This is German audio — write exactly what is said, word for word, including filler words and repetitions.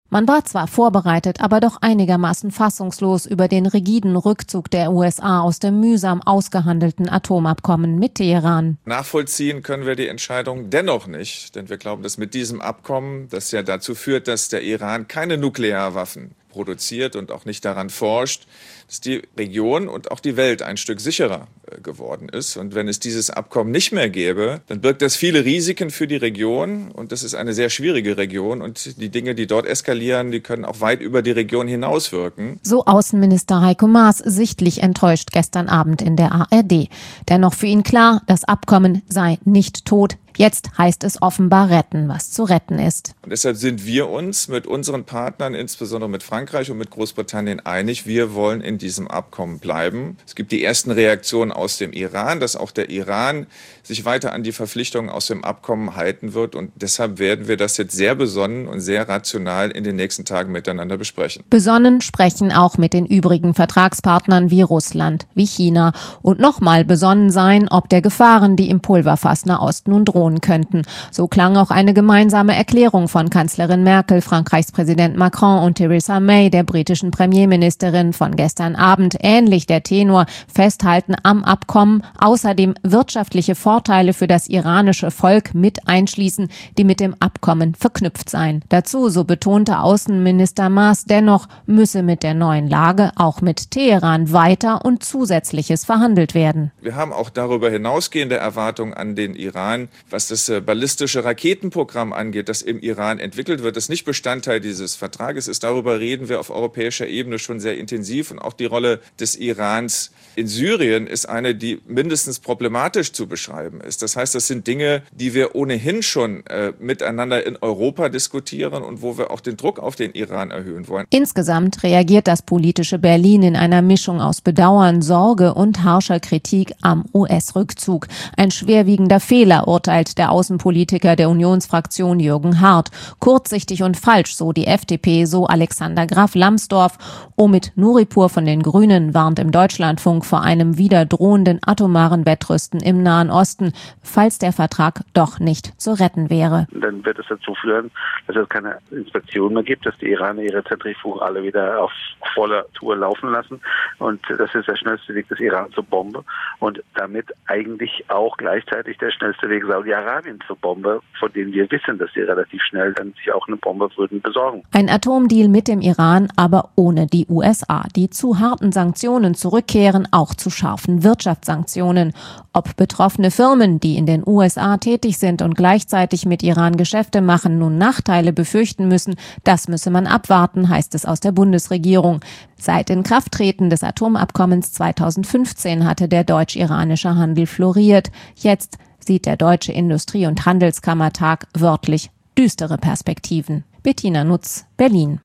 Man war zwar vorbereitet, aber doch einigermaßen fassungslos über den rigiden Rückzug der U S A aus dem mühsam ausgehandelten Atomabkommen mit Teheran. Nachvollziehen können wir die Entscheidung dennoch nicht, denn wir glauben, dass mit diesem Abkommen, das ja dazu führt, dass der Iran keine Nuklearwaffen produziert und auch nicht daran forscht, dass die Region und auch die Welt ein Stück sicherer äh, geworden ist. Und wenn es dieses Abkommen nicht mehr gäbe, dann birgt das viele Risiken für die Region. Und das ist eine sehr schwierige Region. Und die Dinge, die dort eskalieren, die können auch weit über die Region hinauswirken. So Außenminister Heiko Maas sichtlich enttäuscht gestern Abend in der A R D. Dennoch für ihn klar, das Abkommen sei nicht tot. Jetzt heißt es offenbar retten, was zu retten ist. Und deshalb sind wir uns mit unseren Partnern, insbesondere mit Frankreich und mit Großbritannien, einig. Wir wollen in diesem Abkommen bleiben. Es gibt die ersten Reaktionen aus dem Iran, dass auch der Iran sich weiter an die Verpflichtungen aus dem Abkommen halten wird. Und deshalb werden wir das jetzt sehr besonnen und sehr rational in den nächsten Tagen miteinander besprechen. Besonnen sprechen auch mit den übrigen Vertragspartnern wie Russland, wie China. Und nochmal besonnen sein, ob der Gefahren, die im Pulverfass Nahost nun drohen könnten. So klang auch eine gemeinsame Erklärung von Kanzlerin Merkel, Frankreichs Präsident Macron und Theresa May, der britischen Premierministerin, von gestern Abend. Ähnlich der Tenor: Festhalten am Abkommen, außerdem wirtschaftliche Vorteile für das iranische Volk mit einschließen, die mit dem Abkommen verknüpft seien. Dazu, so betonte Außenminister Maas, dennoch müsse mit der neuen Lage auch mit Teheran weiter und Zusätzliches verhandelt werden. Wir haben auch darüber hinausgehende Erwartungen an den Iran, was das ballistische Raketenprogramm angeht, das im Iran entwickelt wird, das nicht Bestandteil dieses Vertrages ist. Darüber reden wir auf europäischer Ebene schon sehr intensiv. Und auch die Rolle des Irans in Syrien ist eine, die mindestens problematisch zu beschreiben ist. Das heißt, das sind Dinge, die wir ohnehin schon äh, miteinander in Europa diskutieren und wo wir auch den Druck auf den Iran erhöhen wollen. Insgesamt reagiert das politische Berlin in einer Mischung aus Bedauern, Sorge und harscher Kritik am U S-Rückzug. Ein schwerwiegender Fehler, urteilt der Außenpolitiker der Unionsfraktion Jürgen Hart. Kurzsichtig und falsch, so die F D P, so Alexander Graf Lambsdorff. Omid Nuripur von den Grünen warnt im Deutschlandfunk vor einem wieder drohenden atomaren Wettrüsten im Nahen Osten, falls der Vertrag doch nicht zu retten wäre. Dann wird es dazu führen, dass es keine Inspektion mehr gibt, dass die Iraner ihre Zentrifugen alle wieder auf voller Tour laufen lassen. Und das ist der schnellste Weg des Iran zur Bombe und damit eigentlich auch gleichzeitig der schnellste Weg Saudi-Arabien zur Bombe, von denen wir wissen, dass sie relativ schnell dann sich auch eine Bombe würden besorgen. Ein Atomdeal mit dem Iran, aber ohne die U S A, die zu harten Sanktionen zurückkehren, auch zu scharfen Wirtschaftssanktionen. Ob betroffene Firmen, die in den U S A tätig sind und gleichzeitig mit Iran Geschäfte machen, nun Nachteile befürchten müssen, das müsse man abwarten, heißt es aus der Bundesregierung. Seit Inkrafttreten des Atomabkommens zweitausendfünfzehn hatte der deutsch-iranische Handel floriert. Jetzt sieht der Deutsche Industrie- und Handelskammertag wörtlich düstere Perspektiven. Bettina Nutz, Berlin.